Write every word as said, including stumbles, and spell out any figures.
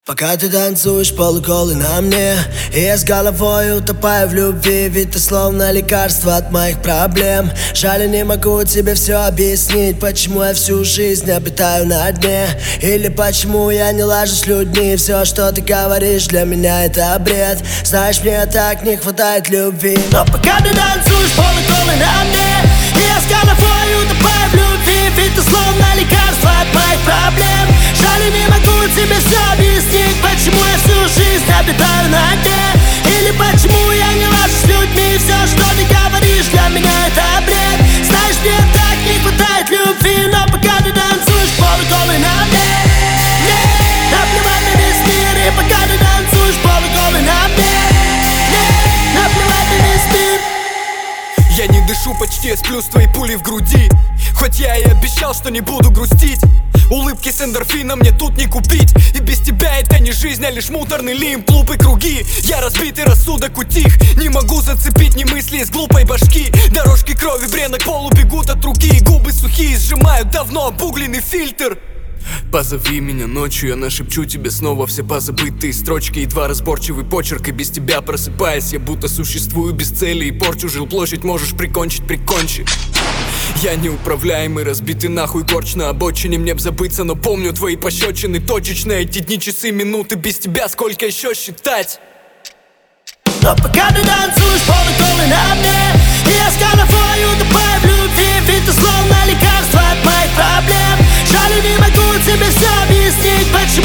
Пока ты танцуешь полуголый на мне, и я с головой утопаю в любви, ведь ты словно лекарство от моих проблем. Жаль, я не могу тебе все объяснить, почему я всю жизнь обитаю на дне, или почему я не лажу с людьми. Все, что ты говоришь, для меня это бред. Знаешь, мне так не хватает любви. Но пока ты танцуешь полуголый на мне, и я с головой утопаю в любви, ведь ты словно лекарство от моих проблем. Жаль, я не могу тебе все объяснить, почему я всю жизнь обитаю на дне, или почему я не лажу с людьми. Все, что ты говоришь, для меня это бред. Знаешь, мне так не хватает любви. Но пока ты танцуешь полуголый на мне, наплевать на весь мир. И пока ты танцуешь полуголый на мне, наплевать на весь мир. Я не дышу, почти я сплю с твоей пулей в груди, хоть я и обещал, что не буду грустить. Улыбки с эндорфином мне тут не купить, и без тебя это не жизнь, а лишь муторный лимб, глупые круги. Я разбитый рассудок утих, не могу зацепить ни мысли из глупой башки. Дорожки крови, брена к полу бегут от руки, губы сухие, сжимают давно обугленный фильтр. Позови меня ночью, я нашепчу тебе снова все позабытые строчки, едва разборчивый почерк, и без тебя просыпаясь, я будто существую без цели и порчу. Жилплощадь можешь прикончить, прикончи. Я неуправляемый, разбитый нахуй корч на обочине. Мне б забыться, но помню твои пощечины точечно. Эти дни, часы, минуты, без тебя сколько еще считать? Но пока ты танцуешь полуголый на мне, и я с головой утопаю в любви, ведь ты словно лекарство от моих проблем. Жаль, я не могу тебе все объяснить, почему